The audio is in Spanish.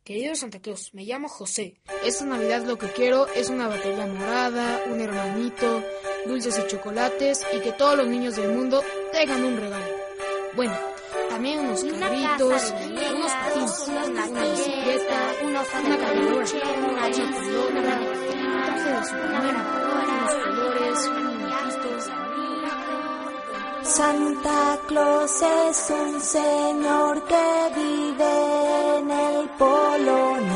Querido Santa Claus, me llamo José. Esta Navidad lo que quiero es una batería morada, un hermanito, dulces y chocolates y que todos los niños del mundo tengan un regalo. Bueno, también unos carritos, unos patines, una bicicleta, una caminadora, una pelota, un traje de Superman, unos colores, muñequitos. Santa Claus es un señor que vive en el Polo Norte.